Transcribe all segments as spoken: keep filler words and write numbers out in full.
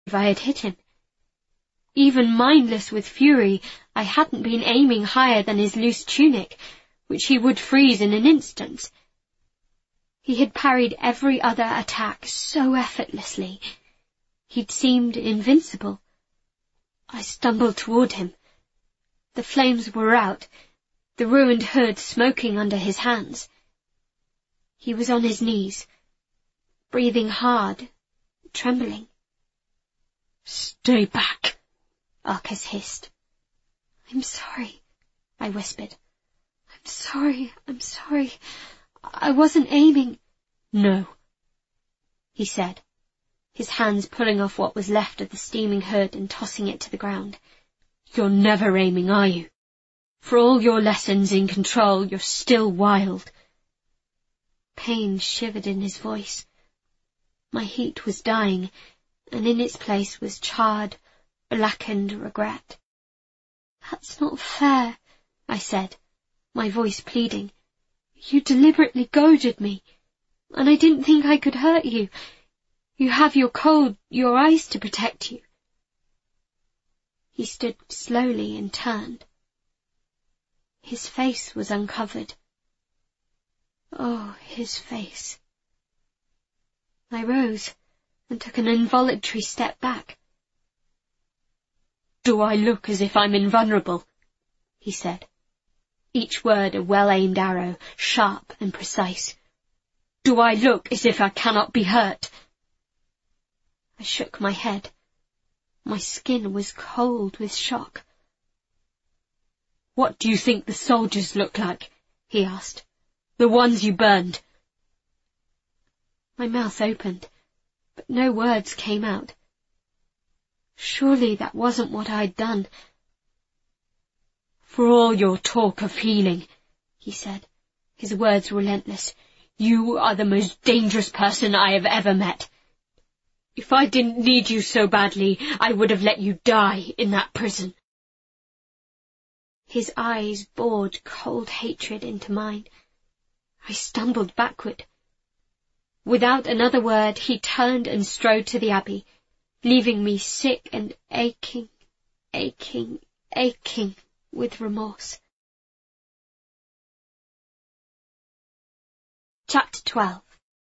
if I had hit him. Even mindless with fury, I hadn't been aiming higher than his loose tunic, which he would freeze in an instant. He had parried every other attack so effortlessly. He'd seemed invincible. I stumbled toward him. The flames were out, the ruined hood smoking under his hands. He was on his knees, breathing hard, trembling. "Stay back," Arcas hissed. "I'm sorry," I whispered. "I'm sorry, I'm sorry. I wasn't aiming." "No," he said, his hands pulling off what was left of the steaming hood and tossing it to the ground. "You're never aiming, are you? For all your lessons in control, you're still wild." Pain shivered in his voice. My heat was dying, and in its place was charred, blackened regret. "That's not fair," I said, my voice pleading. "You deliberately goaded me, and I didn't think I could hurt you. You have your cold, your eyes to protect you." He stood slowly and turned. His face was uncovered. Oh, his face. I rose and took an involuntary step back. "Do I look as if I'm invulnerable?" he said, each word a well-aimed arrow, sharp and precise. "Do I look as if I cannot be hurt?" I shook my head. My skin was cold with shock. "What do you think the soldiers look like?" he asked. "The ones you burned?" My mouth opened, but no words came out. Surely that wasn't what I'd done. "For all your talk of healing," he said, his words relentless, "you are the most dangerous person I have ever met. If I didn't need you so badly, I would have let you die in that prison." His eyes bored cold hatred into mine. I stumbled backward. Without another word, he turned and strode to the Abbey, leaving me sick and aching, aching, aching with remorse. Chapter twelve.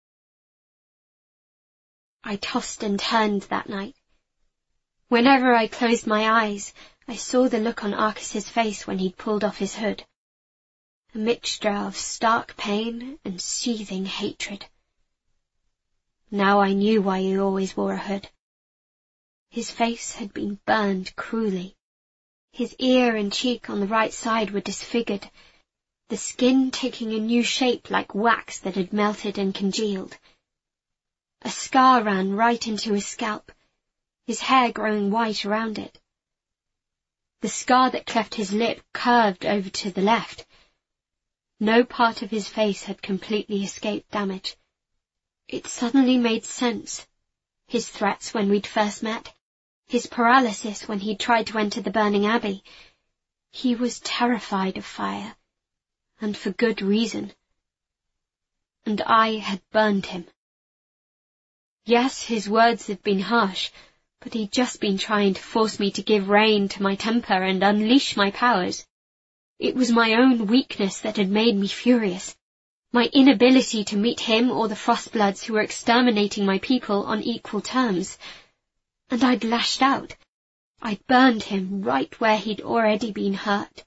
I tossed and turned that night. Whenever I closed my eyes, I saw the look on Arcas's face when he'd pulled off his hood. A mixture of stark pain and seething hatred. Now I knew why he always wore a hood. His face had been burned cruelly. His ear and cheek on the right side were disfigured, the skin taking a new shape like wax that had melted and congealed. A scar ran right into his scalp, his hair growing white around it. The scar that cleft his lip curved over to the left. No part of his face had completely escaped damage. It suddenly made sense. His threats when we'd first met, his paralysis when he'd tried to enter the burning abbey. He was terrified of fire, and for good reason. And I had burned him. Yes, his words had been harsh, but he'd just been trying to force me to give rein to my temper and unleash my powers. It was my own weakness that had made me furious, my inability to meet him or the Frostbloods who were exterminating my people on equal terms. And I'd lashed out. I'd burned him right where he'd already been hurt.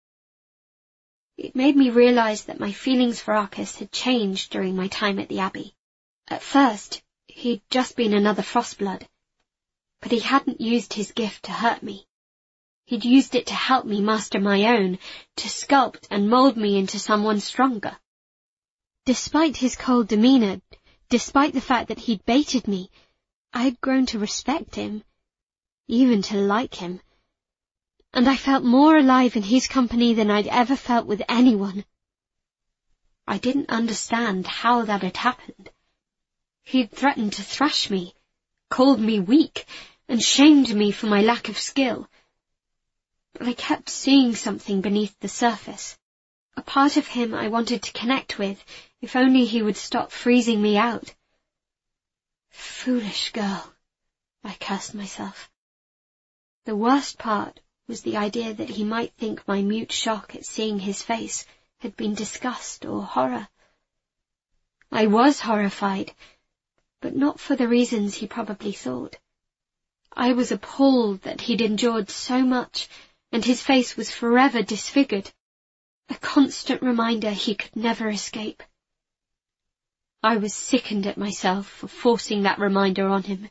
It made me realize that my feelings for Arcas had changed during my time at the Abbey. At first, he'd just been another Frostblood, but he hadn't used his gift to hurt me. He'd used it to help me master my own, to sculpt and mold me into someone stronger. Despite his cold demeanor, despite the fact that he'd baited me, I had grown to respect him, even to like him, and I felt more alive in his company than I'd ever felt with anyone. I didn't understand how that had happened. He'd threatened to thrash me, called me weak, and shamed me for my lack of skill. But I kept seeing something beneath the surface, a part of him I wanted to connect with, if only he would stop freezing me out. Foolish girl, I cursed myself. The worst part was the idea that he might think my mute shock at seeing his face had been disgust or horror. I was horrified, but not for the reasons he probably thought. I was appalled that he'd endured so much, and his face was forever disfigured, a constant reminder he could never escape. I was sickened at myself for forcing that reminder on him.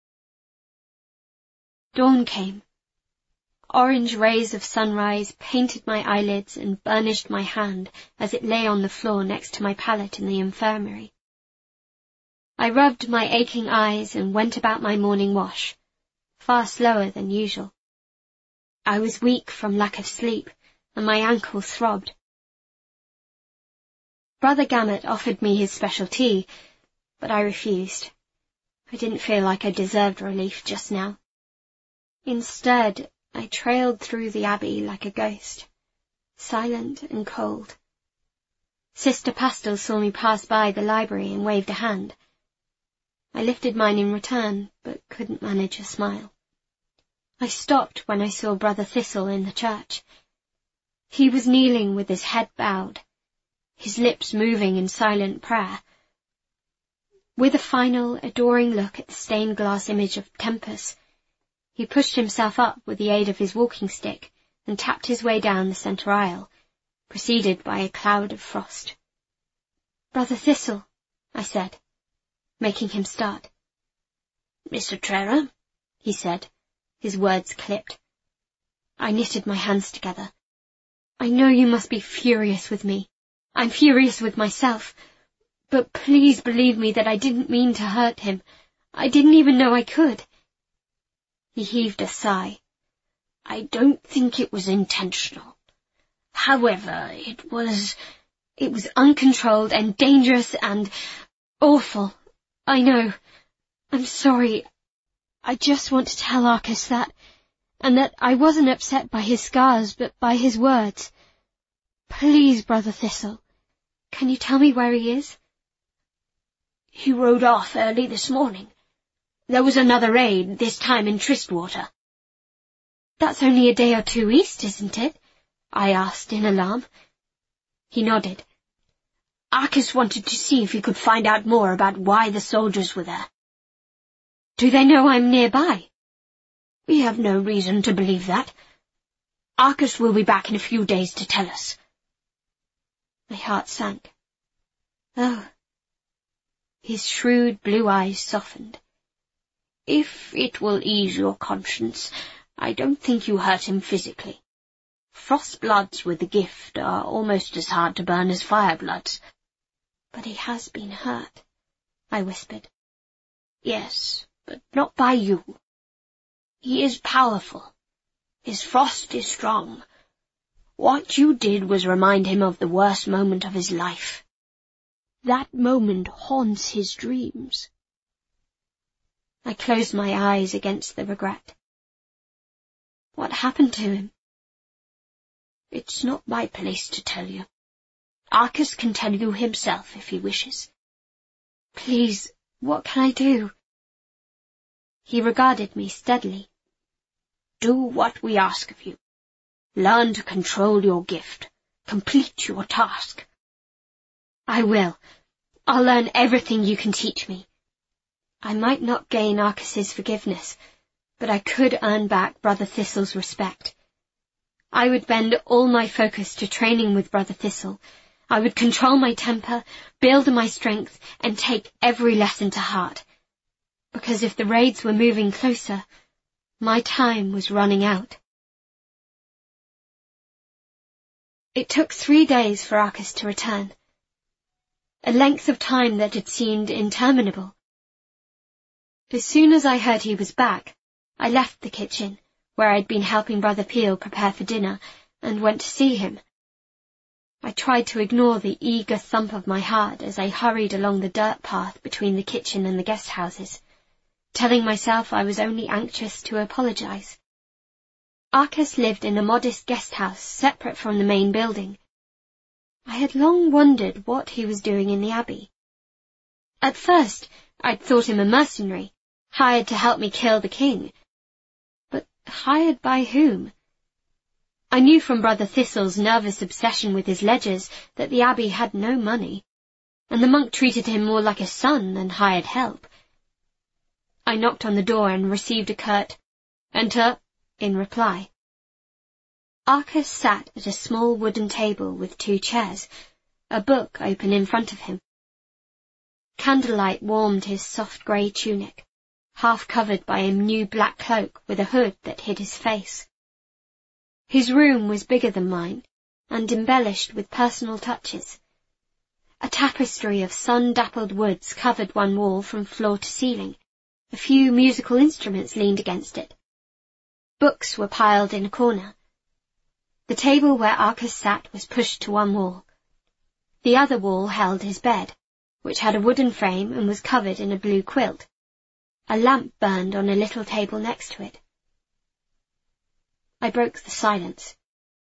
Dawn came. Orange rays of sunrise painted my eyelids and burnished my hand as it lay on the floor next to my pallet in the infirmary. I rubbed my aching eyes and went about my morning wash, far slower than usual. I was weak from lack of sleep, and my ankle throbbed. Brother Gamut offered me his special tea, but I refused. I didn't feel like I deserved relief just now. Instead, I trailed through the abbey like a ghost, silent and cold. Sister Pastel saw me pass by the library and waved a hand. I lifted mine in return, but couldn't manage a smile. I stopped when I saw Brother Thistle in the church. He was kneeling with his head bowed, his lips moving in silent prayer. With a final, adoring look at the stained glass image of Tempus, he pushed himself up with the aid of his walking stick and tapped his way down the centre aisle, preceded by a cloud of frost. "Brother Thistle," I said, making him start. "Mister Trera," he said, his words clipped. I knitted my hands together. "I know you must be furious with me. I'm furious with myself. But please believe me that I didn't mean to hurt him. I didn't even know I could." He heaved a sigh. "I don't think it was intentional. However, it was... it was uncontrolled and dangerous and awful. I know. I'm sorry. I just want to tell Arcas that, and that I wasn't upset by his scars, but by his words. Please, Brother Thistle, can you tell me where he is?" "He rode off early this morning. There was another raid, this time in Tristwater." "That's only a day or two east, isn't it?" I asked in alarm. He nodded. "Arcas wanted to see if he could find out more about why the soldiers were there." "Do they know I'm nearby?" "We have no reason to believe that. Arcas will be back in a few days to tell us." My heart sank. Oh. His shrewd blue eyes softened. "If it will ease your conscience, I don't think you hurt him physically. Frost bloods with the gift are almost as hard to burn as fire bloods." "But he has been hurt," I whispered. "Yes, but not by you. He is powerful. His frost is strong. What you did was remind him of the worst moment of his life. That moment haunts his dreams." I closed my eyes against the regret. "What happened to him?" "It's not my place to tell you. Arcas can tell you himself if he wishes." "Please, what can I do?" He regarded me steadily. "Do what we ask of you. Learn to control your gift. Complete your task." "I will. I'll learn everything you can teach me." I might not gain Arcas's forgiveness, but I could earn back Brother Thistle's respect. I would bend all my focus to training with Brother Thistle. I would control my temper, build my strength, and take every lesson to heart. Because if the raids were moving closer, my time was running out. It took three days for Arcas to return, a length of time that had seemed interminable. As soon as I heard he was back, I left the kitchen, where I'd been helping Brother Peel prepare for dinner, and went to see him. I tried to ignore the eager thump of my heart as I hurried along the dirt path between the kitchen and the guest houses, telling myself I was only anxious to apologize. Arcas lived in a modest guest house separate from the main building. I had long wondered what he was doing in the abbey. At first, I'd thought him a mercenary, hired to help me kill the king. But hired by whom? I knew from Brother Thistle's nervous obsession with his ledgers that the abbey had no money, and the monk treated him more like a son than hired help. I knocked on the door and received a curt, "Enter," in reply. Arcas sat at a small wooden table with two chairs, a book open in front of him. Candlelight warmed his soft grey tunic, half covered by a new black cloak with a hood that hid his face. His room was bigger than mine, and embellished with personal touches. A tapestry of sun-dappled woods covered one wall from floor to ceiling. A few musical instruments leaned against it. Books were piled in a corner. The table where Arcas sat was pushed to one wall. The other wall held his bed, which had a wooden frame and was covered in a blue quilt. A lamp burned on a little table next to it. I broke the silence.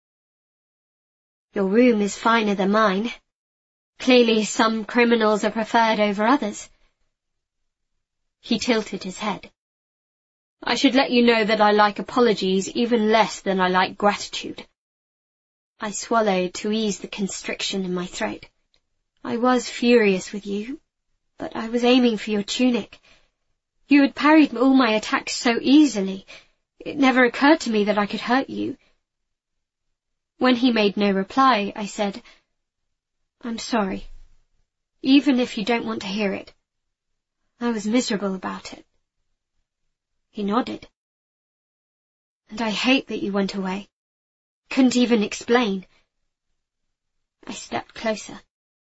"Your room is finer than mine. Clearly some criminals are preferred over others." He tilted his head. "I should let you know that I like apologies even less than I like gratitude." I swallowed to ease the constriction in my throat. "I was furious with you, but I was aiming for your tunic. You had parried all my attacks so easily. It never occurred to me that I could hurt you." When he made no reply, I said, "I'm sorry, even if you don't want to hear it. I was miserable about it." He nodded. "And I hate that you went away. Couldn't even explain." I stepped closer.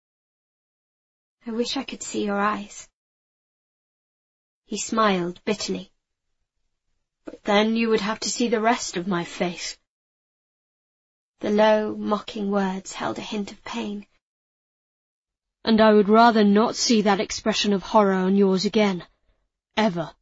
"I wish I could see your eyes." He smiled bitterly. "But then you would have to see the rest of my face." The low, mocking words held a hint of pain. "And I would rather not see that expression of horror on yours again. Ever."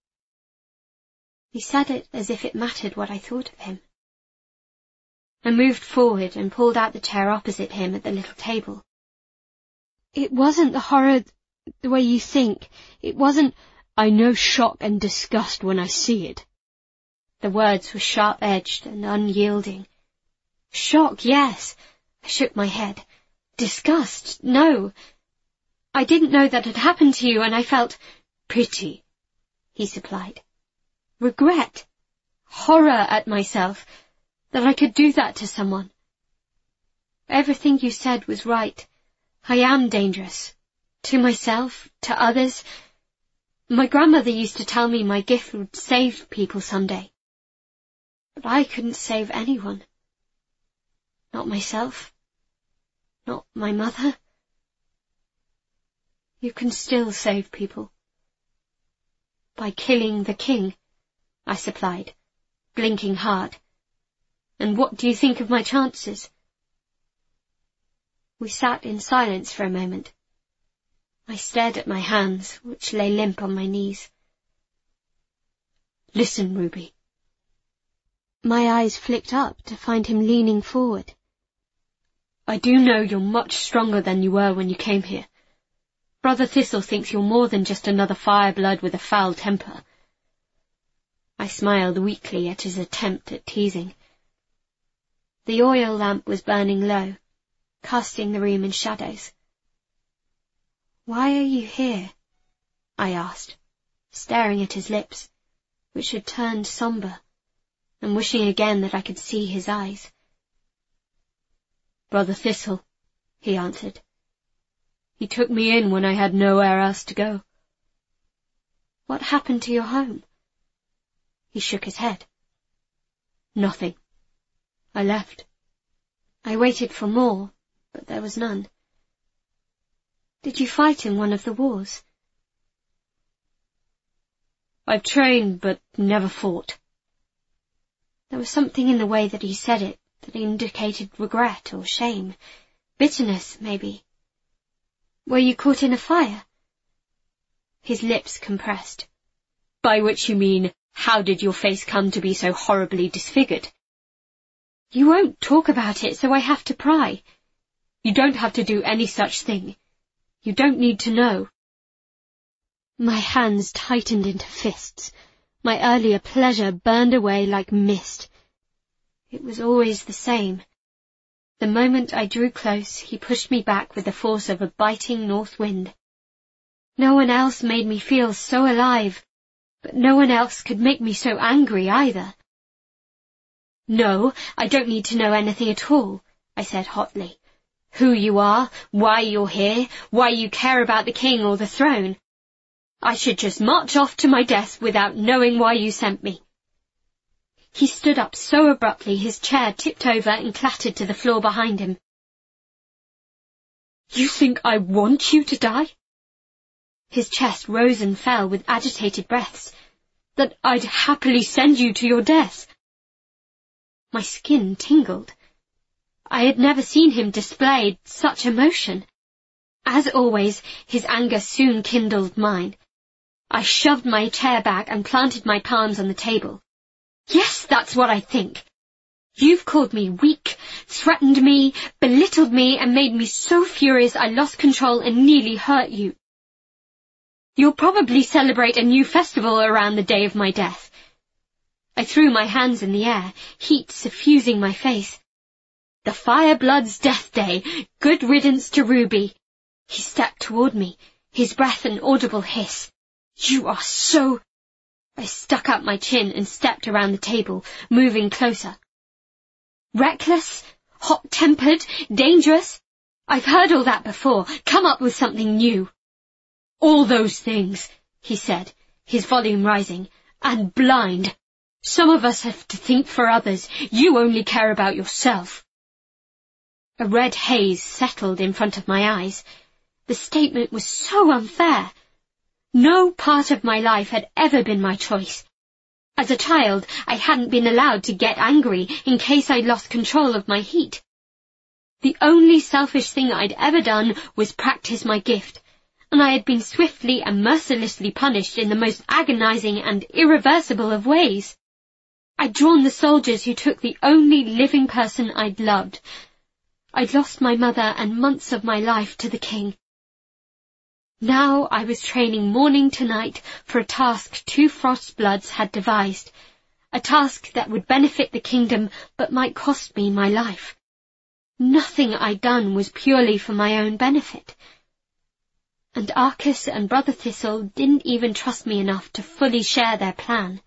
He said it as if it mattered what I thought of him. I moved forward and pulled out the chair opposite him at the little table. "It wasn't the horror the way you think. It wasn't—" "I know shock and disgust when I see it." The words were sharp-edged and unyielding. "Shock, yes." I shook my head. "Disgust, no. I didn't know that had happened to you, and I felt—" "Pity," he supplied. "Regret. Horror at myself, that I could do that to someone. Everything you said was right. I am dangerous. To myself, to others. My grandmother used to tell me my gift would save people someday. But I couldn't save anyone. Not myself. Not my mother. You can still save people." "By killing the king," I supplied, blinking hard. "And what do you think of my chances?" We sat in silence for a moment. I stared at my hands, which lay limp on my knees. "Listen, Ruby." My eyes flicked up to find him leaning forward. "I do know you're much stronger than you were when you came here. Brother Thistle thinks you're more than just another fireblood with a foul temper." I smiled weakly at his attempt at teasing. The oil lamp was burning low, casting the room in shadows. "Why are you here?" I asked, staring at his lips, which had turned sombre, and wishing again that I could see his eyes. "Brother Thistle," he answered. "He took me in when I had nowhere else to go." "What happened to your home?" He shook his head. "Nothing. I left." I waited for more, but there was none. "Did you fight in one of the wars?" "I've trained, but never fought." There was something in the way that he said it that indicated regret or shame, bitterness, maybe. "Were you caught in a fire?" His lips compressed. "By which you mean, how did your face come to be so horribly disfigured?" "You won't talk about it, so I have to pry." "You don't have to do any such thing. You don't need to know." My hands tightened into fists. My earlier pleasure burned away like mist. It was always the same. The moment I drew close, he pushed me back with the force of a biting north wind. No one else made me feel so alive, but no one else could make me so angry either. "No, I don't need to know anything at all," I said hotly. "Who you are, why you're here, why you care about the king or the throne. I should just march off to my death without knowing why you sent me." He stood up so abruptly his chair tipped over and clattered to the floor behind him. "You think I want you to die?" His chest rose and fell with agitated breaths. "That I'd happily send you to your death?" My skin tingled. I had never seen him display such emotion. As always, his anger soon kindled mine. I shoved my chair back and planted my palms on the table. "Yes, that's what I think. You've called me weak, threatened me, belittled me, and made me so furious I lost control and nearly hurt you. You'll probably celebrate a new festival around the day of my death." I threw my hands in the air, heat suffusing my face. "The Fireblood's death day! Good riddance to Ruby!" He stepped toward me, his breath an audible hiss. "You are so—" I stuck out my chin and stepped around the table, moving closer. "Reckless? Hot-tempered? Dangerous? I've heard all that before. Come up with something new." "All those things," he said, his volume rising, "and blind. Some of us have to think for others. You only care about yourself." A red haze settled in front of my eyes. The statement was so unfair. No part of my life had ever been my choice. As a child, I hadn't been allowed to get angry in case I lost control of my heat. The only selfish thing I'd ever done was practice my gift, and I had been swiftly and mercilessly punished in the most agonizing and irreversible of ways. I'd drawn the soldiers who took the only living person I'd loved. I'd lost my mother and months of my life to the king. Now I was training morning to night for a task two Frostbloods had devised, a task that would benefit the kingdom but might cost me my life. Nothing I'd done was purely for my own benefit. And Arcas and Brother Thistle didn't even trust me enough to fully share their plan.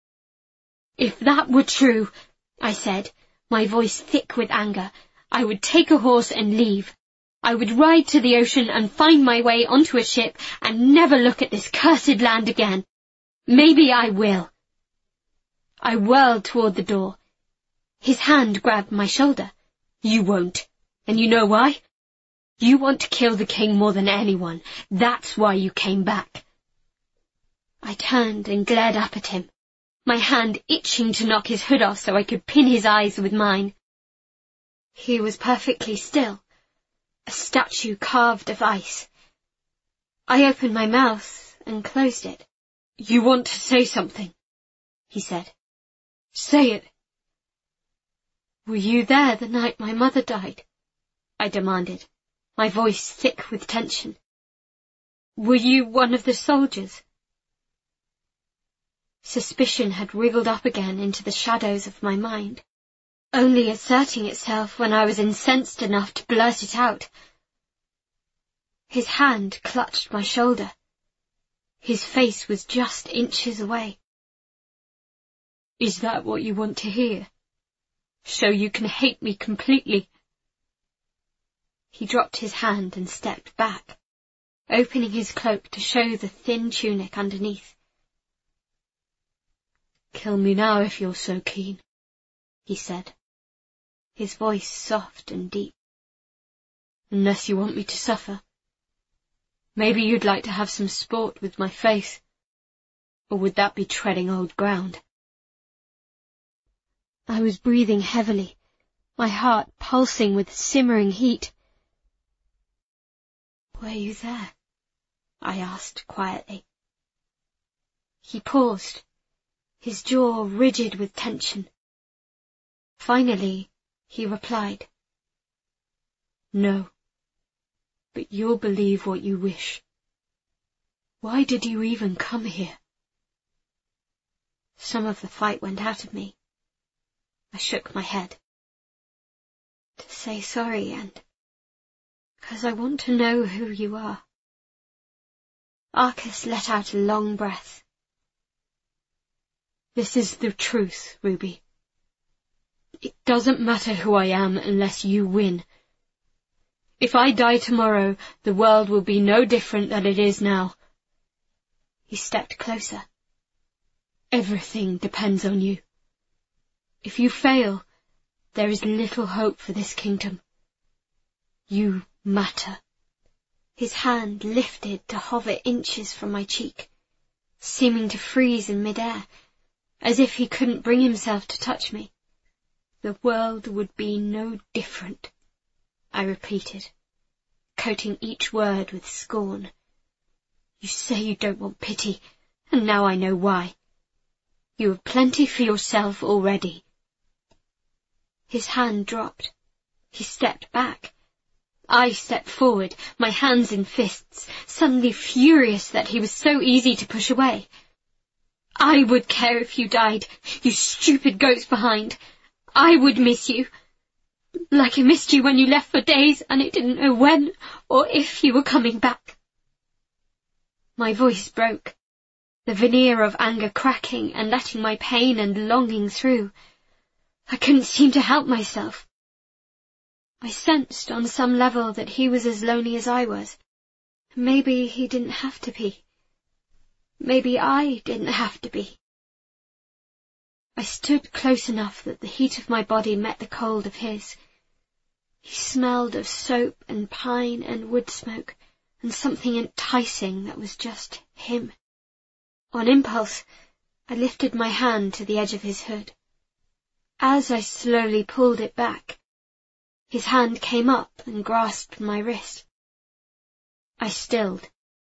"If that were true," I said, my voice thick with anger, "I would take a horse and leave. I would ride to the ocean and find my way onto a ship and never look at this cursed land again. Maybe I will." I whirled toward the door. His hand grabbed my shoulder. "You won't. And you know why? You want to kill the king more than anyone. That's why you came back." I turned and glared up at him, my hand itching to knock his hood off so I could pin his eyes with mine. He was perfectly still, a statue carved of ice. I opened my mouth and closed it. "You want to say something," he said. "Say it." "Were you there the night my mother died?" I demanded, my voice thick with tension. "Were you one of the soldiers?" Suspicion had wriggled up again into the shadows of my mind, only asserting itself when I was incensed enough to blurt it out. His hand clutched my shoulder. His face was just inches away. "Is that what you want to hear? So you can hate me completely?" He dropped his hand and stepped back, opening his cloak to show the thin tunic underneath. "Kill me now if you're so keen," he said, his voice soft and deep. "Unless you want me to suffer. Maybe you'd like to have some sport with my face. Or would that be treading old ground?" I was breathing heavily, my heart pulsing with simmering heat. "Were you there?" I asked quietly. He paused, his jaw rigid with tension. Finally, he replied, "No, but you'll believe what you wish." Why did you even come here? Some of the fight went out of me. I shook my head. To say sorry, and because I want to know who you are. Arcas let out a long breath. This is the truth, Ruby. It doesn't matter who I am unless you win. If I die tomorrow, the world will be no different than it is now. He stepped closer. Everything depends on you. If you fail, there is little hope for this kingdom. You matter. His hand lifted to hover inches from my cheek, seeming to freeze in mid-air, as if he couldn't bring himself to touch me. The world would be no different, I repeated, coating each word with scorn. You say you don't want pity, and now I know why. You have plenty for yourself already. His hand dropped. He stepped back. I stepped forward, my hands in fists, suddenly furious that he was so easy to push away. I would care if you died, you stupid ghost behind. I would miss you, like I missed you when you left for days and I didn't know when or if you were coming back. My voice broke, the veneer of anger cracking and letting my pain and longing through. I couldn't seem to help myself. I sensed on some level that he was as lonely as I was. Maybe he didn't have to be. Maybe I didn't have to be. I stood close enough that the heat of my body met the cold of his. He smelled of soap and pine and wood smoke, and something enticing that was just him. On impulse, I lifted my hand to the edge of his hood. As I slowly pulled it back, his hand came up and grasped my wrist. I stilled.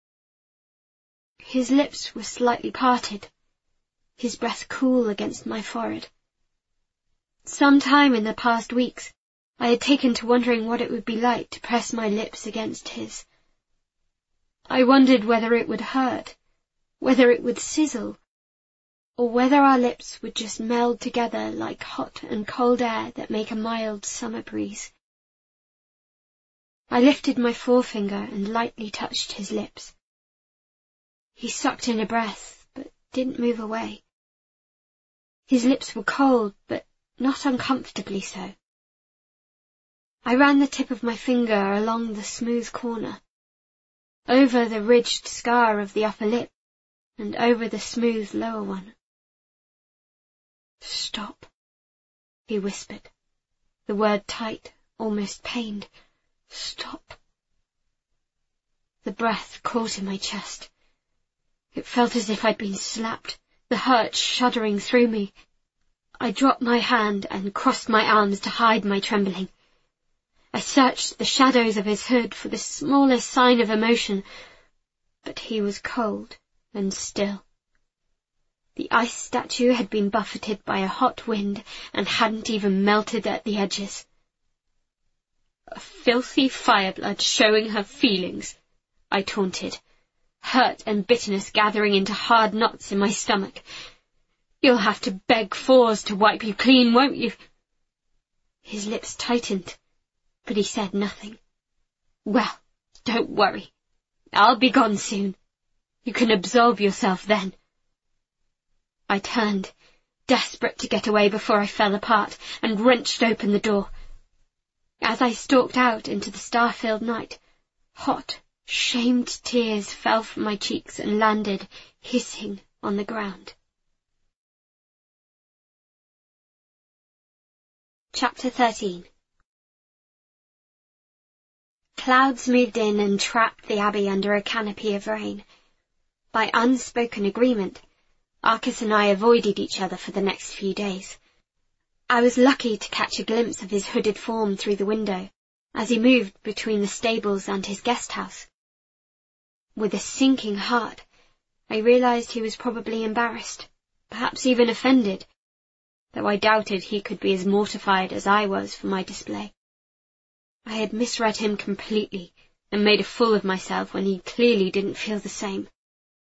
His lips were slightly parted, his breath cool against my forehead. Some time in the past weeks, I had taken to wondering what it would be like to press my lips against his. I wondered whether it would hurt, whether it would sizzle, or whether our lips would just meld together like hot and cold air that make a mild summer breeze. I lifted my forefinger and lightly touched his lips. He sucked in a breath, but didn't move away. His lips were cold, but not uncomfortably so. I ran the tip of my finger along the smooth corner, over the ridged scar of the upper lip, and over the smooth lower one. Stop, he whispered, the word tight, almost pained. Stop. The breath caught in my chest. It felt as if I'd been slapped, the hurt shuddering through me. I dropped my hand and crossed my arms to hide my trembling. I searched the shadows of his hood for the smallest sign of emotion, but he was cold and still. The ice statue had been buffeted by a hot wind and hadn't even melted at the edges. A filthy fireblood showing her feelings, I taunted, hurt and bitterness gathering into hard knots in my stomach. You'll have to beg Fours to wipe you clean, won't you? His lips tightened, but he said nothing. Well, don't worry. I'll be gone soon. You can absolve yourself then. I turned, desperate to get away before I fell apart, and wrenched open the door. As I stalked out into the star-filled night, hot, shamed tears fell from my cheeks and landed, hissing, on the ground. Chapter thirteen. Clouds moved in and trapped the abbey under a canopy of rain. By unspoken agreement, Arcas and I avoided each other for the next few days. I was lucky to catch a glimpse of his hooded form through the window as he moved between the stables and his guest house. With a sinking heart, I realized he was probably embarrassed, perhaps even offended, though I doubted he could be as mortified as I was for my display. I had misread him completely and made a fool of myself when he clearly didn't feel the same.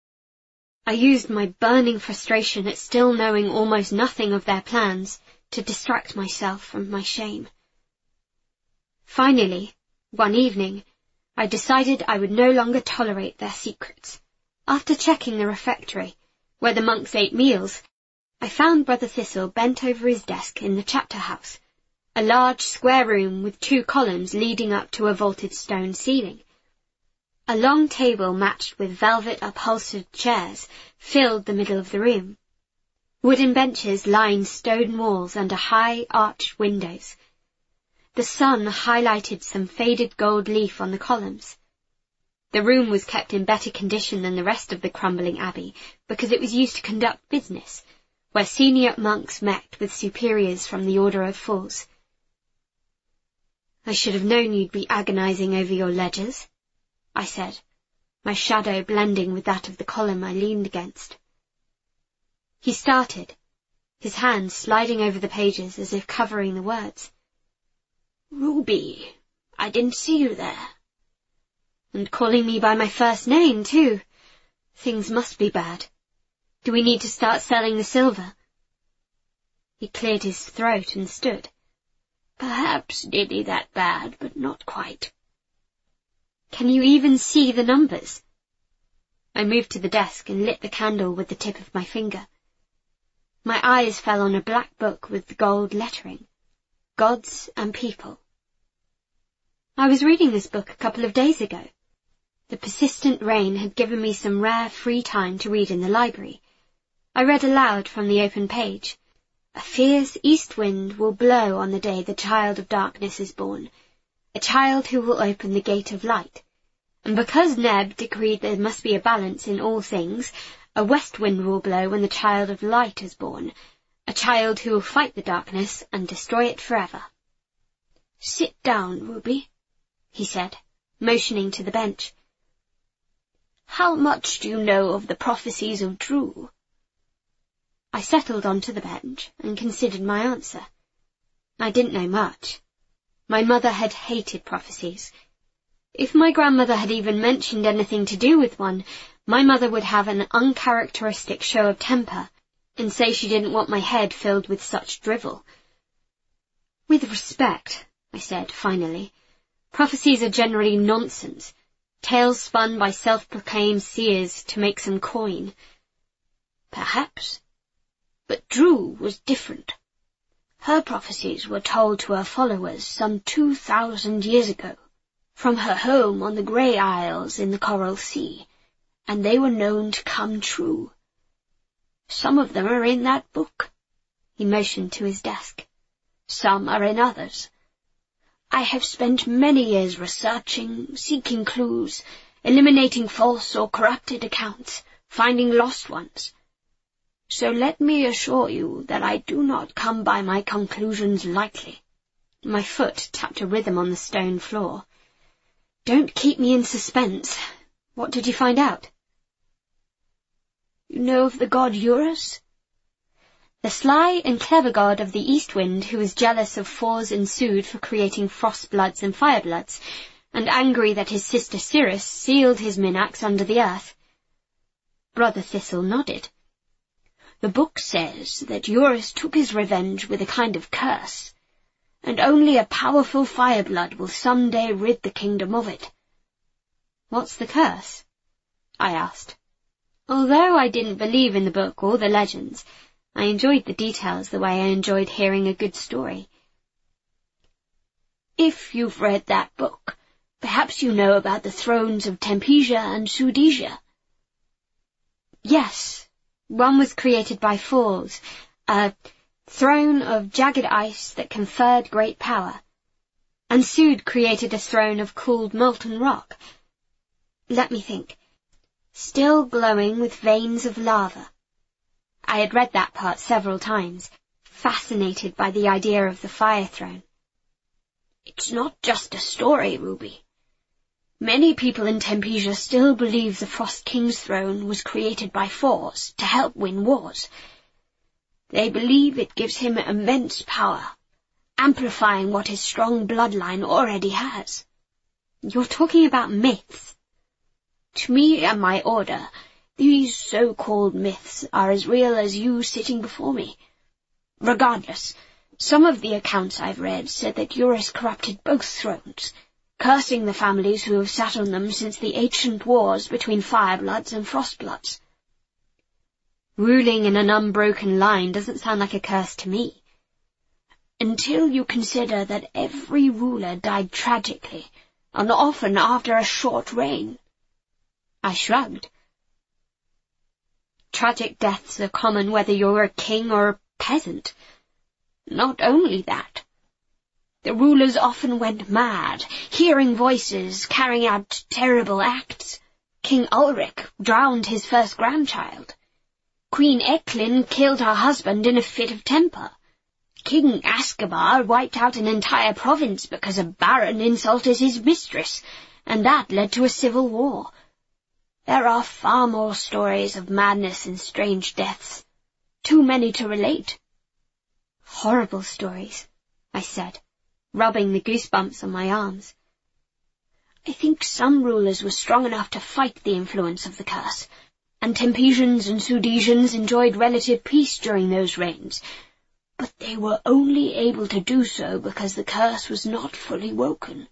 I used my burning frustration at still knowing almost nothing of their plans to distract myself from my shame. Finally, one evening, I decided I would no longer tolerate their secrets. After checking the refectory, where the monks ate meals, I found Brother Thistle bent over his desk in the chapter house, a large square room with two columns leading up to a vaulted stone ceiling. A long table matched with velvet upholstered chairs filled the middle of the room. Wooden benches lined stone walls under high arched windows. The sun highlighted some faded gold leaf on the columns. The room was kept in better condition than the rest of the crumbling abbey because it was used to conduct business, where senior monks met with superiors from the Order of Fools. "I should have known you'd be agonizing over your ledgers," I said, my shadow blending with that of the column I leaned against. He started, his hands sliding over the pages as if covering the words. "Ruby, I didn't see you there." And calling me by my first name, too. Things must be bad. Do we need to start selling the silver? He cleared his throat and stood. "Perhaps nearly that bad, but not quite." "Can you even see the numbers?" I moved to the desk and lit the candle with the tip of my finger. My eyes fell on a black book with gold lettering. Gods and People. I was reading this book a couple of days ago. The persistent rain had given me some rare free time to read in the library. I read aloud from the open page. "A fierce east wind will blow on the day the child of darkness is born, a child who will open the gate of light. And because Neb decreed there must be a balance in all things, a west wind will blow when the child of light is born, a child who will fight the darkness and destroy it forever." "Sit down, Ruby," he said, motioning to the bench. "How much do you know of the prophecies of Dru?" I settled onto the bench and considered my answer. I didn't know much. My mother had hated prophecies. If my grandmother had even mentioned anything to do with one, my mother would have an uncharacteristic show of temper and say she didn't want my head filled with such drivel. "With respect," I said finally, "prophecies are generally nonsense, tales spun by self-proclaimed seers to make some coin." "Perhaps. But Dru was different. Her prophecies were told to her followers some two thousand years ago, from her home on the Grey Isles in the Coral Sea, and they were known to come true. Some of them are in that book." He motioned to his desk. "Some are in others. I have spent many years researching, seeking clues, eliminating false or corrupted accounts, finding lost ones. So let me assure you that I do not come by my conclusions lightly." My foot tapped a rhythm on the stone floor. "Don't keep me in suspense. What did you find out?" "You know of the god Eurus?" The sly and clever god of the east wind who was jealous of Fors and Sood for creating frost-bloods and fire-bloods, and angry that his sister Cirrus sealed his minax under the earth. Brother Thistle nodded. "The book says that Eurus took his revenge with a kind of curse, and only a powerful fire-blood will some day rid the kingdom of it." "What's the curse?" I asked. Although I didn't believe in the book or the legends, I enjoyed the details the way I enjoyed hearing a good story. "If you've read that book, perhaps you know about the thrones of Tempesia and Sudesia." "Yes. One was created by Fors, a throne of jagged ice that conferred great power, and Sood created a throne of cooled molten rock. Let me think. Still glowing with veins of lava." I had read that part several times, fascinated by the idea of the fire throne. "It's not just a story, Ruby. Many people in Tempesia still believe the Frost King's throne was created by Fors to help win wars. They believe it gives him immense power, amplifying what his strong bloodline already has." "You're talking about myths." "To me and my order, These so-called myths are as real as you sitting before me. Regardless, some of the accounts I've read said that Eurus corrupted both thrones, cursing the families who have sat on them since the ancient wars between Firebloods and Frostbloods. Ruling in an unbroken line doesn't sound like a curse to me. Until you consider that every ruler died tragically, and often after a short reign. I shrugged. Tragic deaths are common whether you're a king or a peasant. Not only that. The rulers often went mad, hearing voices, carrying out terrible acts. King Ulrich drowned his first grandchild. Queen Eklund killed her husband in a fit of temper. King Ascabar wiped out an entire province because a baron insulted his mistress, and that led to a civil war. There are far more stories of madness and strange deaths. Too many to relate. Horrible stories, I said, rubbing the goosebumps on my arms. I think some rulers were strong enough to fight the influence of the curse, and Tempesians and Sudesians enjoyed relative peace during those reigns, but they were only able to do so because the curse was not fully woken.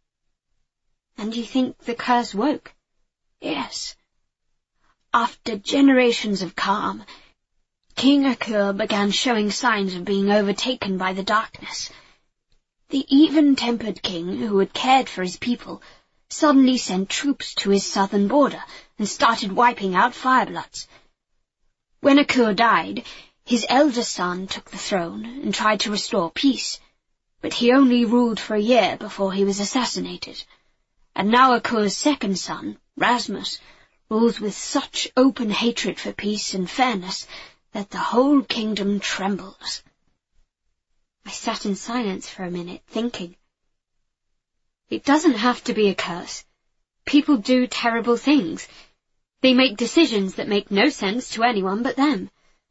And you think the curse woke? Yes. After generations of calm, King Akur began showing signs of being overtaken by the darkness. The even-tempered king, who had cared for his people, suddenly sent troops to his southern border and started wiping out Firebloods. When Akur died, his eldest son took the throne and tried to restore peace, but he only ruled for a year before he was assassinated. And now Akur's second son, Rasmus, rules with such open hatred for peace and fairness that the whole kingdom trembles. I sat in silence for a minute, thinking. It doesn't have to be a curse. People do terrible things. They make decisions that make no sense to anyone but them.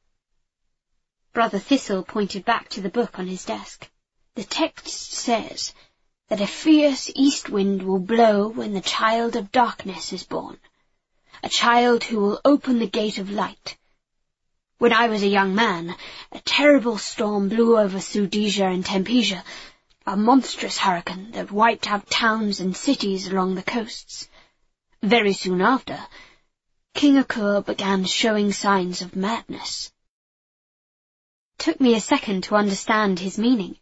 Brother Thistle pointed back to the book on his desk. The text says that a fierce east wind will blow when the child of darkness is born, a child who will open the gate of light. When I was a young man, a terrible storm blew over Sudesia and Tempesia, a monstrous hurricane that wiped out towns and cities along the coasts. Very soon after, King Akur began showing signs of madness. It took me a second to understand his meaning.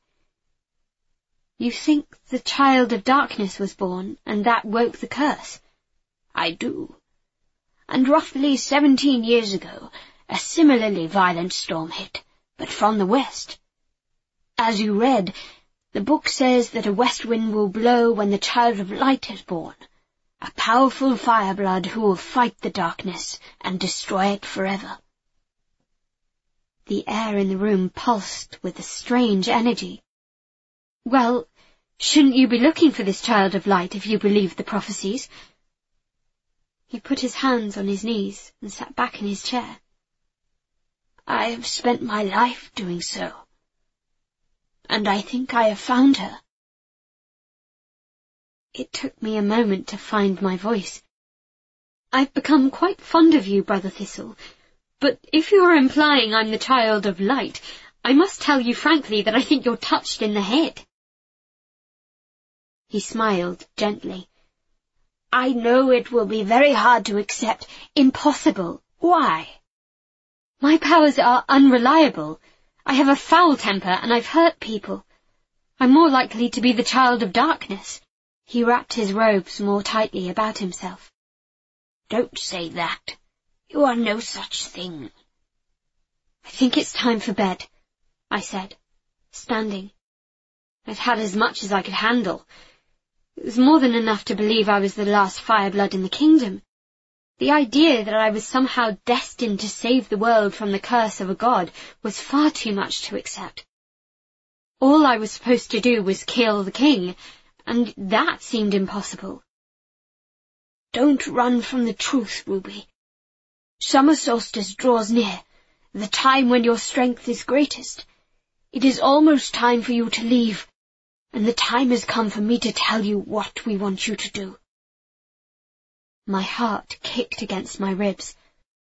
You think the child of darkness was born, and that woke the curse? I do. And roughly seventeen years ago, a similarly violent storm hit, but from the west. As you read, the book says that a west wind will blow when the child of light is born, a powerful Fireblood who will fight the darkness and destroy it forever. The air in the room pulsed with a strange energy. Well, shouldn't you be looking for this child of light if you believe the prophecies? He put his hands on his knees and sat back in his chair. I have spent my life doing so, and I think I have found her. It took me a moment to find my voice. I've become quite fond of you, Brother Thistle, but if you're implying I'm the child of light, I must tell you frankly that I think you're touched in the head. He smiled gently. I know it will be very hard to accept. Impossible. Why? My powers are unreliable. I have a foul temper and I've hurt people. I'm more likely to be the child of darkness. He wrapped his robes more tightly about himself. Don't say that. You are no such thing. I think it's time for bed, I said, standing. I'd had as much as I could handle. It was more than enough to believe I was the last Fireblood in the kingdom. The idea that I was somehow destined to save the world from the curse of a god was far too much to accept. All I was supposed to do was kill the king, and that seemed impossible. Don't run from the truth, Ruby. Summer solstice draws near, the time when your strength is greatest. It is almost time for you to leave, and the time has come for me to tell you what we want you to do. My heart kicked against my ribs.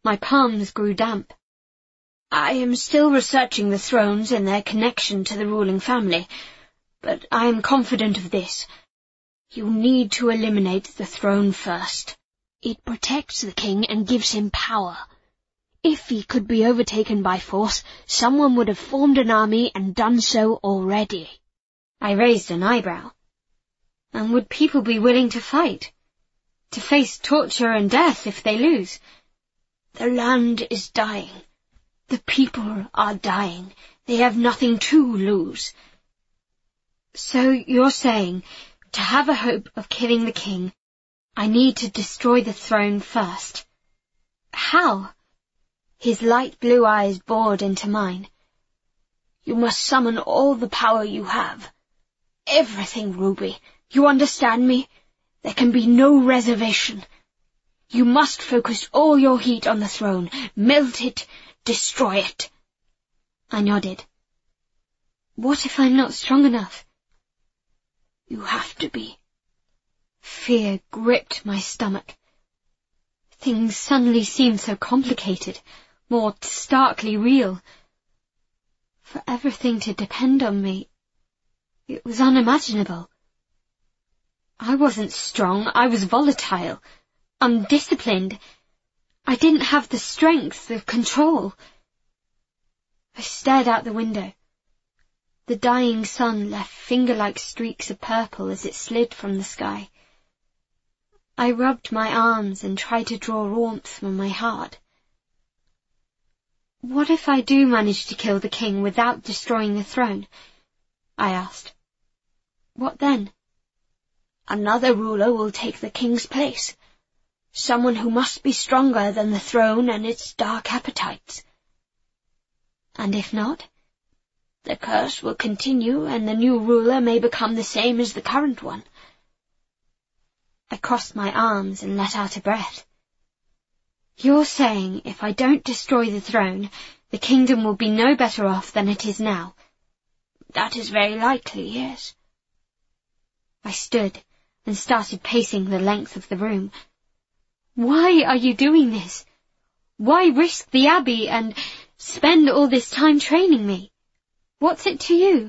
My palms grew damp. I am still researching the thrones and their connection to the ruling family, but I am confident of this. You need to eliminate the throne first. It protects the king and gives him power. If he could be overtaken by force, someone would have formed an army and done so already. I raised an eyebrow. And would people be willing to fight? To face torture and death if they lose? The land is dying. The people are dying. They have nothing to lose. So you're saying, to have a hope of killing the king, I need to destroy the throne first. How? His light blue eyes bored into mine. You must summon all the power you have. Everything, Ruby. You understand me? There can be no reservation. You must focus all your heat on the throne. Melt it. Destroy it. I nodded. What if I'm not strong enough? You have to be. Fear gripped my stomach. Things suddenly seemed so complicated, more starkly real. For everything to depend on me, it was unimaginable. I wasn't strong, I was volatile, undisciplined. I didn't have the strength, the control. I stared out the window. The dying sun left finger-like streaks of purple as it slid from the sky. I rubbed my arms and tried to draw warmth from my heart. What if I do manage to kill the king without destroying the throne? I asked. What then? Another ruler will take the king's place. Someone who must be stronger than the throne and its dark appetites. And if not? The curse will continue, and the new ruler may become the same as the current one. I crossed my arms and let out a breath. You're saying if I don't destroy the throne, the kingdom will be no better off than it is now? That is very likely, yes. I stood and started pacing the length of the room. Why are you doing this? Why risk the abbey and spend all this time training me? What's it to you?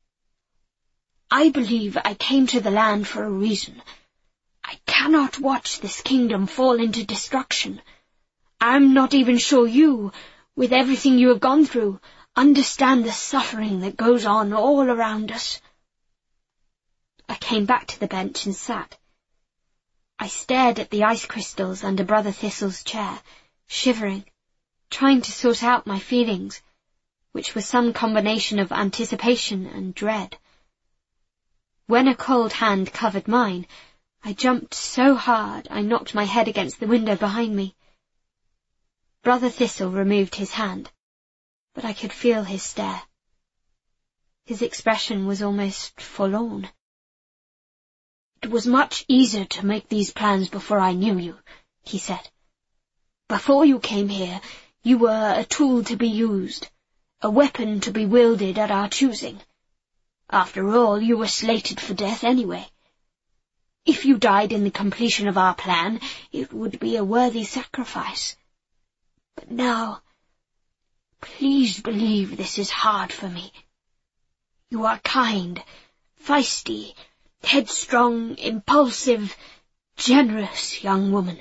I believe I came to the land for a reason. I cannot watch this kingdom fall into destruction. I'm not even sure you, with everything you have gone through, understand the suffering that goes on all around us. I came back to the bench and sat. I stared at the ice crystals under Brother Thistle's chair, shivering, trying to sort out my feelings, which were some combination of anticipation and dread. When a cold hand covered mine, I jumped so hard I knocked my head against the window behind me. Brother Thistle removed his hand, but I could feel his stare. His expression was almost forlorn. It was much easier to make these plans before I knew you, he said. Before you came here, you were a tool to be used, a weapon to be wielded at our choosing. After all, you were slated for death anyway. If you died in the completion of our plan, it would be a worthy sacrifice. But now, please believe this is hard for me. You are kind, feisty, headstrong, impulsive, generous young woman.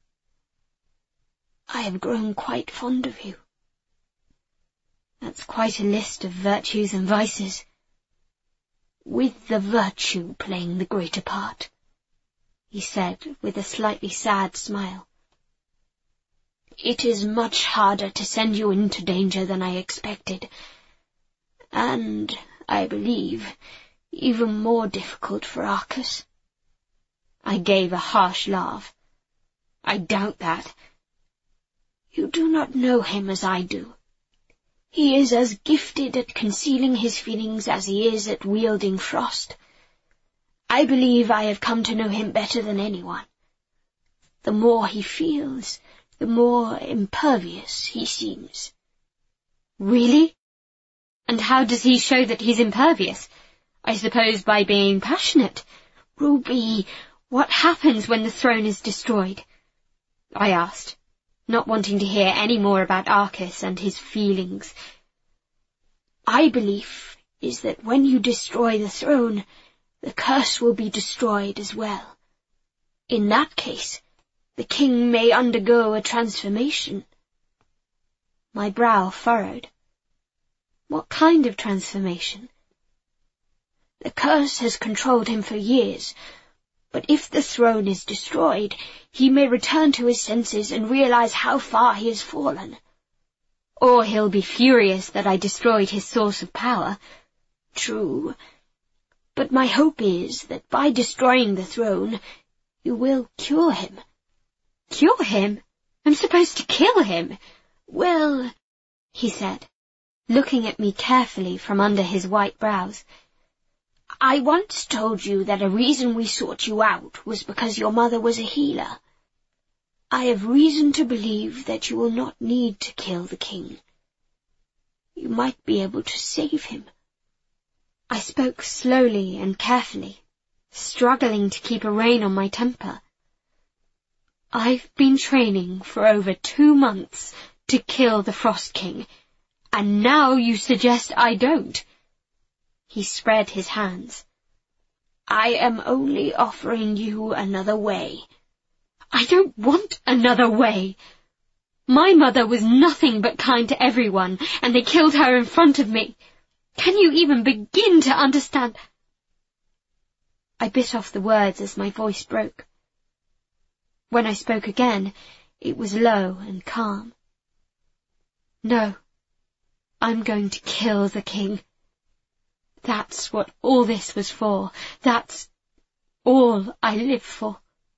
I have grown quite fond of you. That's quite a list of virtues and vices. With the virtue playing the greater part, he said with a slightly sad smile. It is much harder to send you into danger than I expected, and, I believe, even more difficult for Arcas. I gave a harsh laugh. I doubt that. You do not know him as I do. He is as gifted at concealing his feelings as he is at wielding frost. I believe I have come to know him better than anyone. The more he feels, the more impervious he seems. Really? And how does he show that he's impervious? I suppose by being passionate. Ruby, what happens when the throne is destroyed? I asked. not wanting to hear any more about Arcas and his feelings. "My belief is that when you destroy the throne, the curse will be destroyed as well. In that case, the king may undergo a transformation." My brow furrowed. What kind of transformation? "The curse has controlled him for years, but if the throne is destroyed, he may return to his senses and realize how far he has fallen." "Or he'll be furious that I destroyed his source of power." "True, but my hope is that by destroying the throne, you will cure him." "Cure him? I'm supposed to kill him." "Well," he said, looking at me carefully from under his white brows, "I once told you that a reason we sought you out was because your mother was a healer. I have reason to believe that you will not need to kill the king. You might be able to save him." I spoke slowly and carefully, struggling to keep a rein on my temper. "I've been training for over two months to kill the Frost King, and now you suggest I don't." He spread his hands. "I am only offering you another way." "I don't want another way. My mother was nothing but kind to everyone, and they killed her in front of me. Can you even begin to understand?" I bit off the words as my voice broke. When I spoke again, it was low and calm. "No, I'm going to kill the king. That's what all this was for. That's all I live for."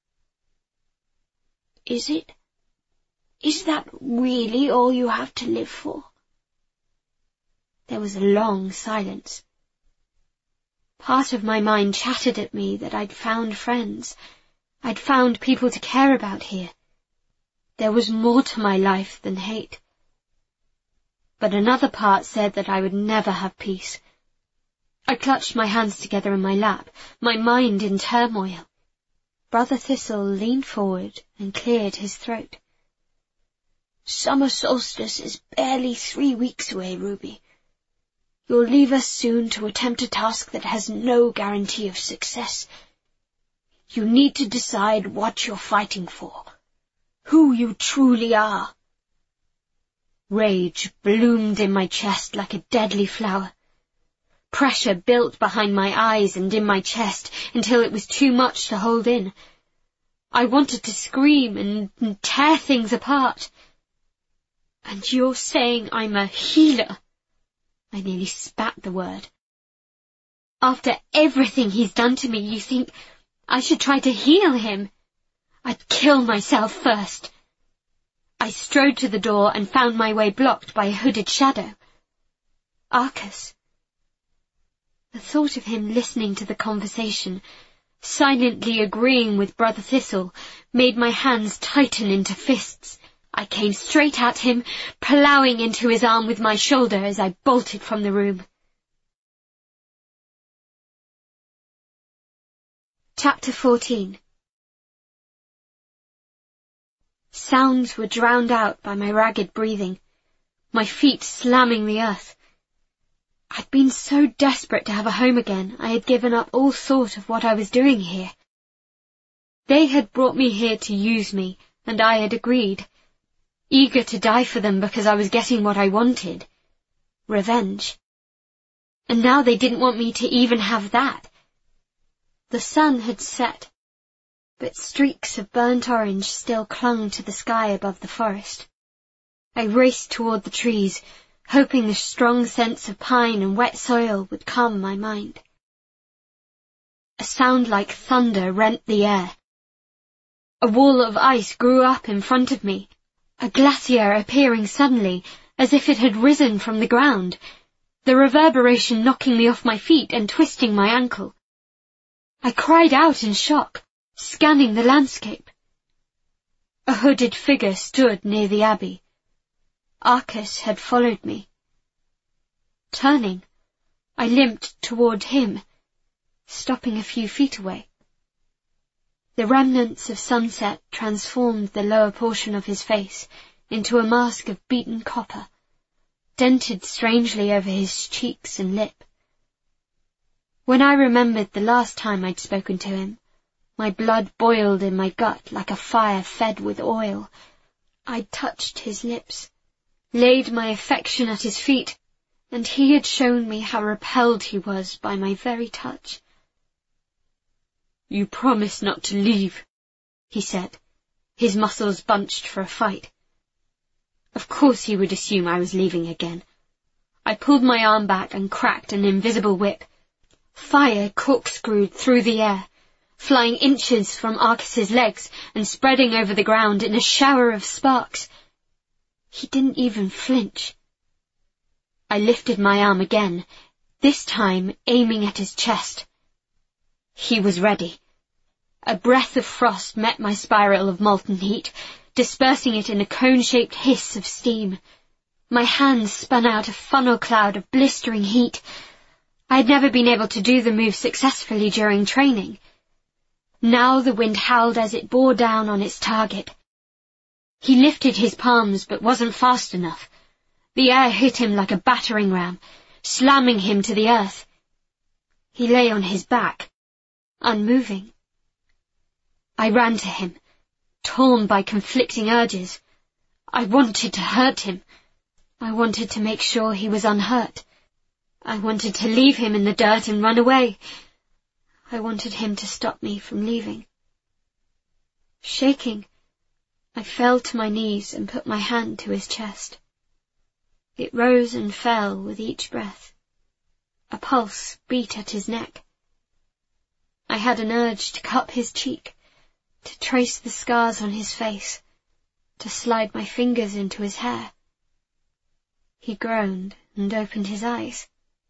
"Is it? Is that really all you have to live for?" There was a long silence. Part of my mind chattered at me that I'd found friends. I'd found people to care about here. There was more to my life than hate. But another part said that I would never have peace. I clutched my hands together in my lap, my mind in turmoil. Brother Thistle leaned forward and cleared his throat. "Summer solstice is barely three weeks away, Ruby. You'll leave us soon to attempt a task that has no guarantee of success. You need to decide what you're fighting for, who you truly are." Rage bloomed in my chest like a deadly flower. Pressure built behind my eyes and in my chest until it was too much to hold in. I wanted to scream and, and tear things apart. "And you're saying I'm a healer?" I nearly spat the word. "After everything he's done to me, you think I should try to heal him? I'd kill myself first." I strode to the door and found my way blocked by a hooded shadow. Arcas. The thought of him listening to the conversation, silently agreeing with Brother Thistle, made my hands tighten into fists. I came straight at him, ploughing into his arm with my shoulder as I bolted from the room. Chapter fourteen. Sounds were drowned out by my ragged breathing, my feet slamming the earth. I'd been so desperate to have a home again, I had given up all thought of what I was doing here. They had brought me here to use me, and I had agreed, eager to die for them because I was getting what I wanted. Revenge. And now they didn't want me to even have that. The sun had set, but streaks of burnt orange still clung to the sky above the forest. I raced toward the trees, hoping the strong sense of pine and wet soil would calm my mind. A sound like thunder rent the air. A wall of ice grew up in front of me, a glacier appearing suddenly, as if it had risen from the ground, the reverberation knocking me off my feet and twisting my ankle. I cried out in shock, scanning the landscape. A hooded figure stood near the abbey. Arcas had followed me. Turning, I limped toward him, stopping a few feet away. The remnants of sunset transformed the lower portion of his face into a mask of beaten copper, dented strangely over his cheeks and lip. When I remembered the last time I'd spoken to him, my blood boiled in my gut like a fire fed with oil. I'd touched his lips, laid my affection at his feet, and he had shown me how repelled he was by my very touch. "You promised not to leave," he said, his muscles bunched for a fight. Of course he would assume I was leaving again. I pulled my arm back and cracked an invisible whip. Fire corkscrewed through the air, flying inches from Arcas's legs and spreading over the ground in a shower of sparks. He didn't even flinch. I lifted my arm again, this time aiming at his chest. He was ready. A breath of frost met my spiral of molten heat, dispersing it in a cone-shaped hiss of steam. My hands spun out a funnel cloud of blistering heat. I had never been able to do the move successfully during training. Now the wind howled as it bore down on its target. He lifted his palms but wasn't fast enough. The air hit him like a battering ram, slamming him to the earth. He lay on his back, unmoving. I ran to him, torn by conflicting urges. I wanted to hurt him. I wanted to make sure he was unhurt. I wanted to leave him in the dirt and run away. I wanted him to stop me from leaving. Shaking, I fell to my knees and put my hand to his chest. It rose and fell with each breath. A pulse beat at his neck. I had an urge to cup his cheek, to trace the scars on his face, to slide my fingers into his hair. He groaned and opened his eyes.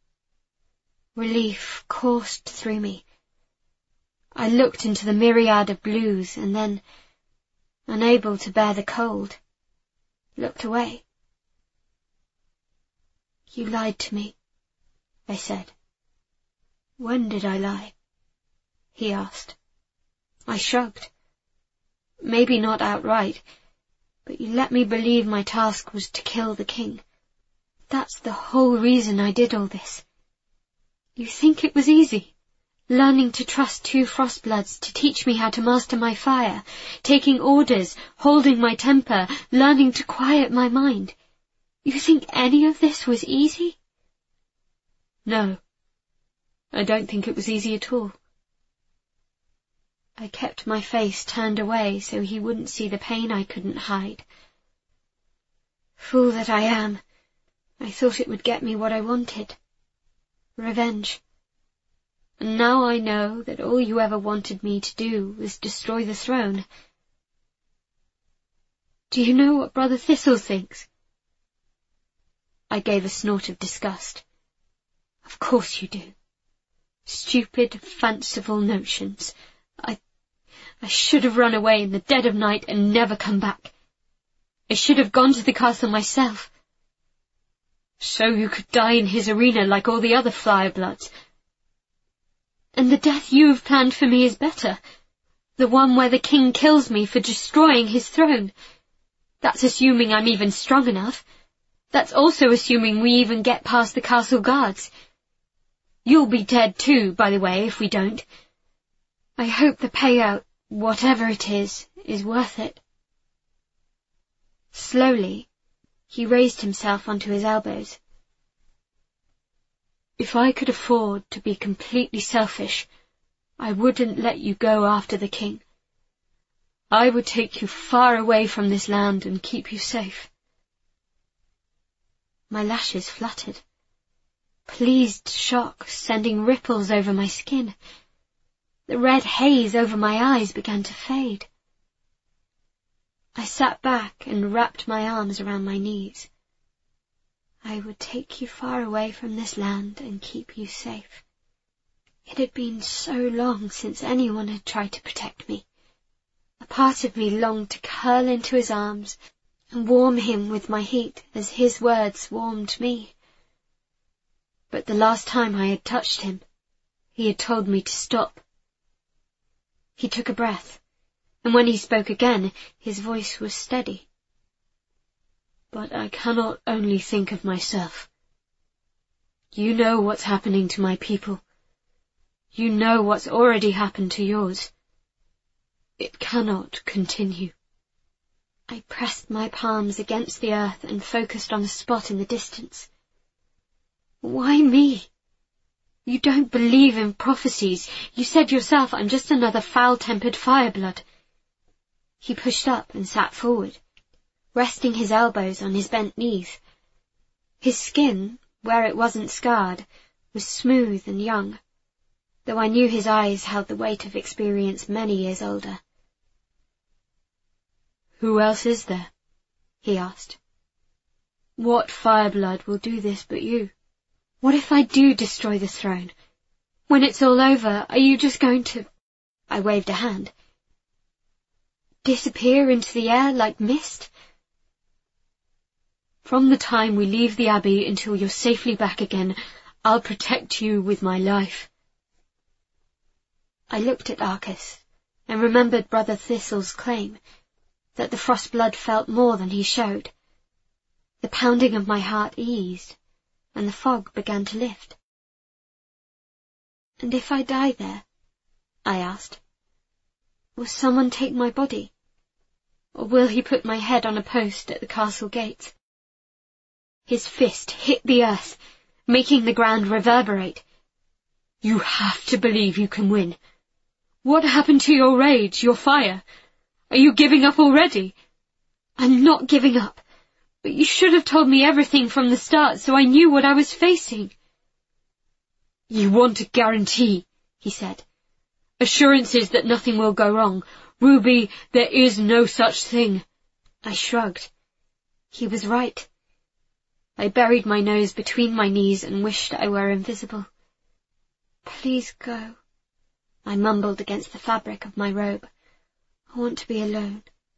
Relief coursed through me. I looked into the myriad of blues and then, unable to bear the cold, looked away. "You lied to me," I said. "When did I lie?" he asked. I shrugged. "Maybe not outright, but you let me believe my task was to kill the king. That's the whole reason I did all this. You think it was easy, learning to trust two Frostbloods to teach me how to master my fire, taking orders, holding my temper, learning to quiet my mind. You think any of this was easy?" "No, I don't think it was easy at all." I kept my face turned away so he wouldn't see the pain I couldn't hide. Fool that I am, I thought it would get me what I wanted. Revenge. And now I know that all you ever wanted me to do was destroy the throne. Do you know what Brother Thistle thinks? I gave a snort of disgust. Of course you do. Stupid, fanciful notions. I, I should have run away in the dead of night and never come back. I should have gone to the castle myself. So you could die in his arena like all the other Firebloods. And the death you have planned for me is better. The one where the king kills me for destroying his throne. That's assuming I'm even strong enough. That's also assuming we even get past the castle guards. You'll be dead too, by the way, if we don't. I hope the payout, whatever it is, is worth it. Slowly, he raised himself onto his elbows. If I could afford to be completely selfish, I wouldn't let you go after the king. I would take you far away from this land and keep you safe. My lashes fluttered. Pleased shock sending ripples over my skin. The red haze over my eyes began to fade. I sat back and wrapped my arms around my knees. I would take you far away from this land and keep you safe. It had been so long since anyone had tried to protect me. A part of me longed to curl into his arms and warm him with my heat as his words warmed me. But the last time I had touched him, he had told me to stop. He took a breath, and when he spoke again, his voice was steady. But I cannot only think of myself. You know what's happening to my people. You know what's already happened to yours. It cannot continue. I pressed my palms against the earth and focused on a spot in the distance. Why me? You don't believe in prophecies. You said yourself I'm just another foul-tempered fireblood. He pushed up and sat forward, resting his elbows on his bent knees. His skin, where it wasn't scarred, was smooth and young, though I knew his eyes held the weight of experience many years older. Who else is there? He asked. What fireblood will do this but you? What if I do destroy the throne? When it's all over, are you just going to... I waved a hand. Disappear into the air like mist? From the time we leave the Abbey until you're safely back again, I'll protect you with my life. I looked at Arcas and remembered Brother Thistle's claim that the Frostblood felt more than he showed. The pounding of my heart eased, and the fog began to lift. And if I die there, I asked, will someone take my body? Or will he put my head on a post at the castle gates? His fist hit the earth, making the ground reverberate. You have to believe you can win. What happened to your rage, your fire? Are you giving up already? I'm not giving up, but you should have told me everything from the start so I knew what I was facing. You want a guarantee, he said. Assurances that nothing will go wrong. Ruby, there is no such thing. I shrugged. He was right. I buried my nose between my knees and wished I were invisible. Please go, I mumbled against the fabric of my robe. I want to be alone.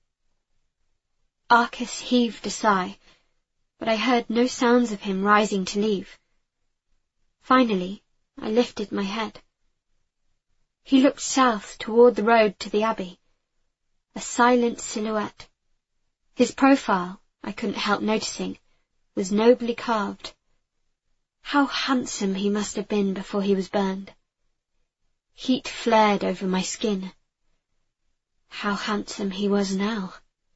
Arcas heaved a sigh, but I heard no sounds of him rising to leave. Finally, I lifted my head. He looked south toward the road to the Abbey, a silent silhouette. His profile, I couldn't help noticing, was nobly carved. How handsome he must have been before he was burned. Heat flared over my skin. How handsome he was now.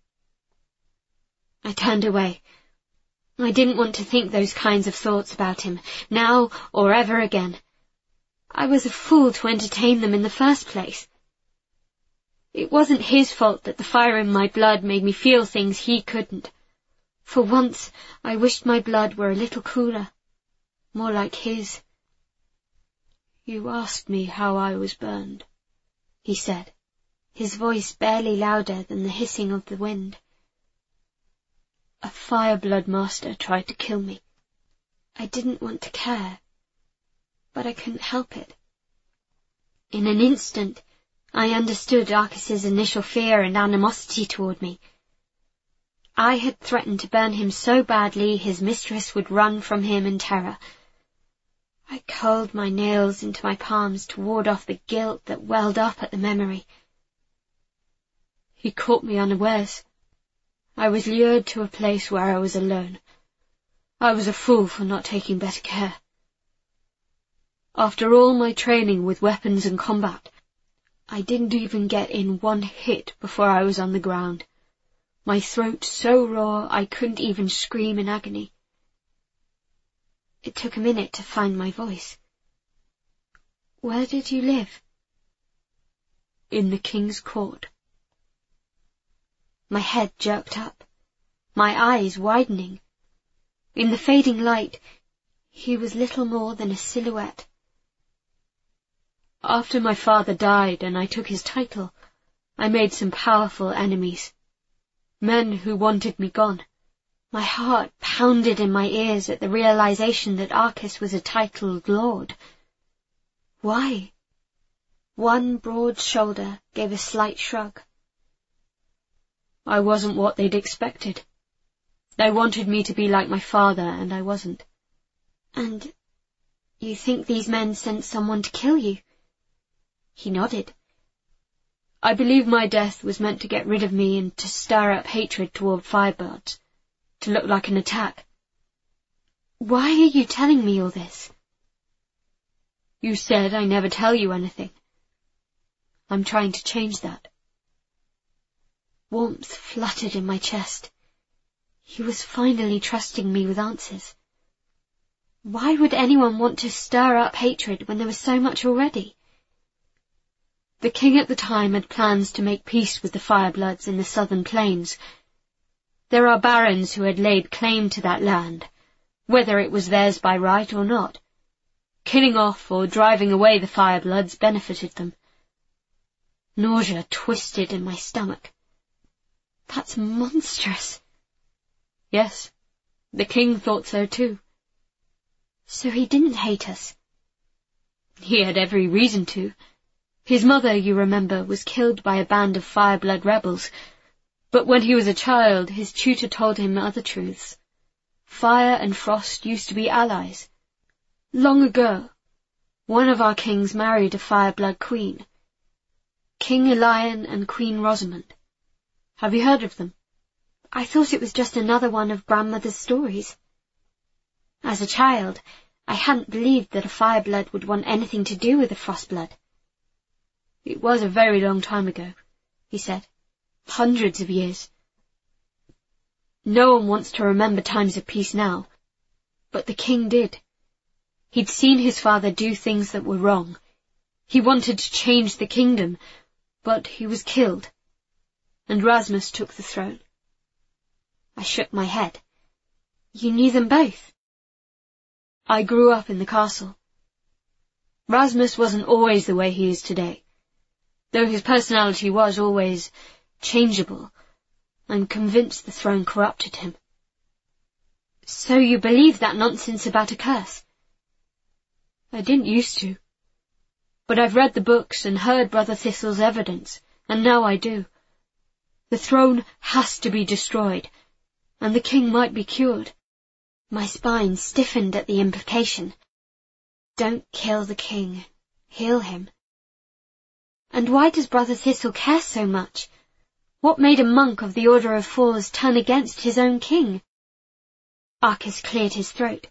I turned away. I didn't want to think those kinds of thoughts about him, now or ever again. I was a fool to entertain them in the first place. It wasn't his fault that the fire in my blood made me feel things he couldn't. For once I wished my blood were a little cooler, more like his. You asked me how I was burned, he said, his voice barely louder than the hissing of the wind. A Fireblood master tried to kill me. I didn't want to care, but I couldn't help it. In an instant, I understood Arcas's initial fear and animosity toward me. I had threatened to burn him so badly his mistress would run from him in terror. I curled my nails into my palms to ward off the guilt that welled up at the memory. He caught me unawares. I was lured to a place where I was alone. I was a fool for not taking better care. After all my training with weapons and combat, I didn't even get in one hit before I was on the ground. My throat so raw I couldn't even scream in agony. It took a minute to find my voice. Where did you live? In the king's court. My head jerked up, my eyes widening. In the fading light, he was little more than a silhouette. After my father died and I took his title, I made some powerful enemies. Men who wanted me gone. My heart pounded in my ears at the realization that Arcas was a titled lord. Why? One broad shoulder gave a slight shrug. I wasn't what they'd expected. They wanted me to be like my father, and I wasn't. And you think these men sent someone to kill you? He nodded. I believe my death was meant to get rid of me and to stir up hatred toward Fireblood, to look like an attack. Why are you telling me all this? You said I never tell you anything. I'm trying to change that. Warmth fluttered in my chest. He was finally trusting me with answers. Why would anyone want to stir up hatred when there was so much already? The king at the time had plans to make peace with the Firebloods in the southern plains. There are barons who had laid claim to that land, whether it was theirs by right or not. Killing off or driving away the Firebloods benefited them. Nausea twisted in my stomach. That's monstrous. Yes, the king thought so too. So he didn't hate us? He had every reason to. His mother, you remember, was killed by a band of Fireblood rebels, but when he was a child, his tutor told him other truths. Fire and frost used to be allies. Long ago, one of our kings married a Fireblood queen, King Elion and Queen Rosamond. Have you heard of them? I thought it was just another one of grandmother's stories. As a child, I hadn't believed that a Fireblood would want anything to do with a Frostblood. It was a very long time ago, he said. Hundreds of years. No one wants to remember times of peace now, but the king did. He'd seen his father do things that were wrong. He wanted to change the kingdom, but he was killed, and Rasmus took the throne. I shook my head. You knew them both? I grew up in the castle. Rasmus wasn't always the way he is today, though his personality was always changeable. I'm convinced the throne corrupted him. So you believe that nonsense about a curse? I didn't used to, but I've read the books and heard Brother Thistle's evidence, and now I do. The throne has to be destroyed, and the king might be cured. My spine stiffened at the implication. Don't kill the king. Heal him. And why does Brother Thistle care so much? What made a monk of the Order of Fours turn against his own king? Arcas cleared his throat.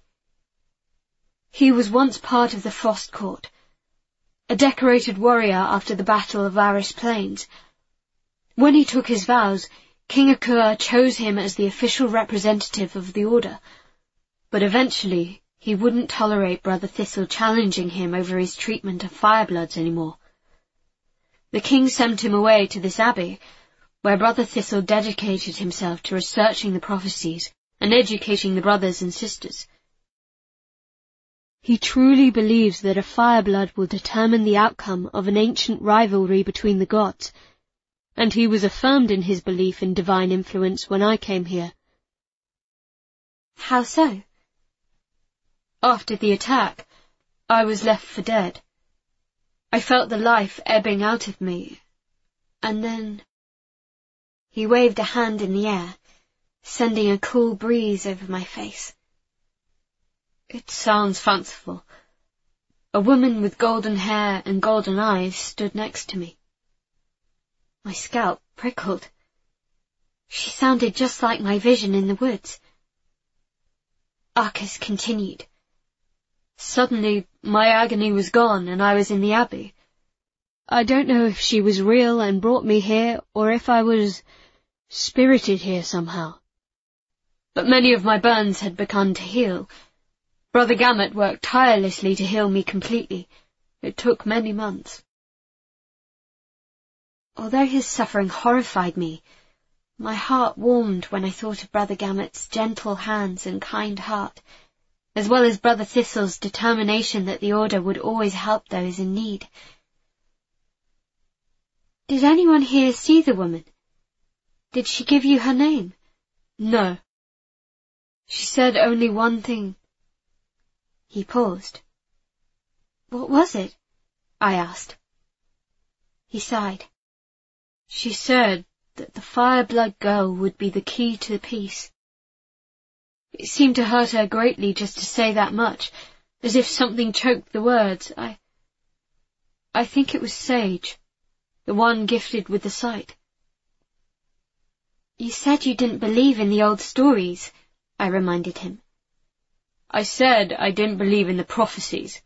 He was once part of the Frost Court, a decorated warrior after the Battle of Varys Plains. When he took his vows, King Akur chose him as the official representative of the Order, but eventually he wouldn't tolerate Brother Thistle challenging him over his treatment of Firebloods anymore. The king sent him away to this abbey, where Brother Thistle dedicated himself to researching the prophecies and educating the brothers and sisters. He truly believes that a Fireblood will determine the outcome of an ancient rivalry between the gods, and he was affirmed in his belief in divine influence when I came here. How so? After the attack, I was left for dead. I felt the life ebbing out of me, and then... He waved a hand in the air, sending a cool breeze over my face. It sounds fanciful. A woman with golden hair and golden eyes stood next to me. My scalp prickled. She sounded just like my vision in the woods. Arcas continued. Suddenly, my agony was gone and I was in the abbey. I don't know if she was real and brought me here, or if I was spirited here somehow. But many of my burns had begun to heal. Brother Gamut worked tirelessly to heal me completely. It took many months. Although his suffering horrified me, my heart warmed when I thought of Brother Gamut's gentle hands and kind heart, as well as Brother Thistle's determination that the Order would always help those in need. Did anyone here see the woman? Did she give you her name? No. She said only one thing. He paused. What was it? I asked. He sighed. She said that the Fireblood girl would be the key to peace. It seemed to hurt her greatly just to say that much, as if something choked the words. I... I think it was sage. the one gifted with the sight. You said you didn't believe in the old stories, I reminded him. I said I didn't believe in the prophecies.